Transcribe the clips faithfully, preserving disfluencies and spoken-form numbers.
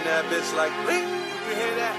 run that bitch like ring. You hear that?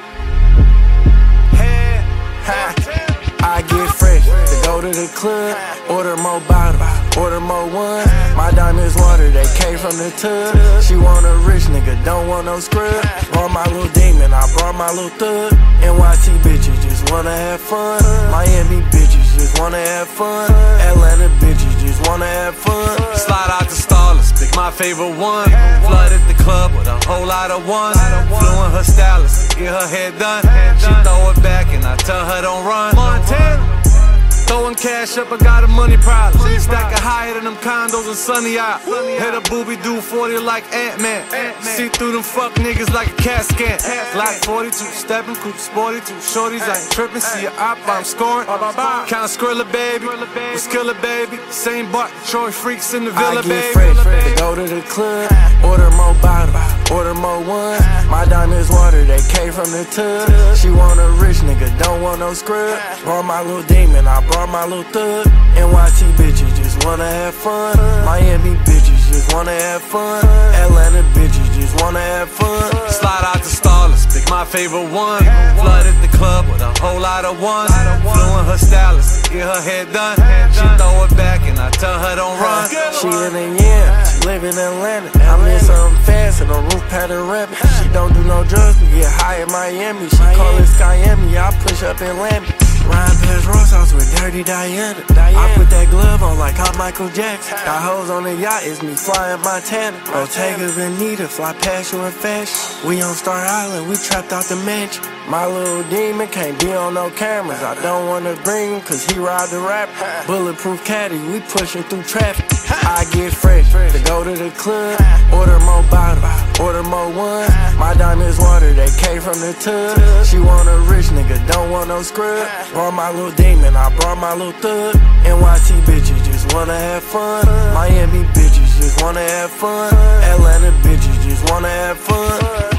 I get fresh to go to the club, order more bottles, order more ones. My diamonds water, they came from the tub. She want a rich nigga, don't want no scrub. Brought my little demon, I brought my little thug. N Y T bitches just wanna have fun. Miami bitches just wanna have fun. Atlanta bitches just wanna have fun. Slide out the Starless, pick my favorite one. Flooded the club with a whole lot of ones. Flew in her stylist to get her hair done. She throw it back and I tell her don't run. Montana, throwing cash up, I got a money problem. Stacking higher than them condos in Sunny Isle. Hit a booby do forty like Ant-Man. See through them fuck niggas like a cat scan. Like forty-two, stepping, coupe sporty two. Shorties, I ain't tripping, see a op, I'm scoring. Count Skrilla, baby, Skilla, baby. Same bar, Troy freaks in the villa, I get baby. fresh to go to the club, order more bottles, order more ones. My diamonds water, they came from the tub. She want a rich nigga, don't want no scrub. Brought my little demon, I brought my little thug. N Y T bitches just wanna have fun. Miami bitches just wanna have fun. Atlanta bitches just wanna have fun. Slide out the Starless, pick my favorite one. Flooded the club with a whole lot of ones. Flew in her stylist to get her hair done. She throw it back and I tell her don't run. She in a yeah, she live in Atlanta. I'm in something fast and on roof pattern rapping. She don't do no drugs, we get high in Miami. She call it Skyami, I push up in Lammy. Ryan past Ross House with Dirty Diana. I put that glove on like I'm Michael Jackson. Got hoes on the yacht, it's me flying Montana. Bottega Veneta, fly past you in fashion. We on Star Island, we trapped out the mansion. My little demon can't be on no cameras. I don't wanna bring him cause he ride the rapper. Bulletproof caddy, we pushing through traffic. I get fresh to go to the club, order more bottles, order more ones. My diamonds water, they came from the tub. She want a rich nigga, don't want no scrub. Brought my little demon, I brought my little thug. N Y T bitches just wanna have fun. Miami bitches just wanna have fun. Atlanta bitches just wanna have fun.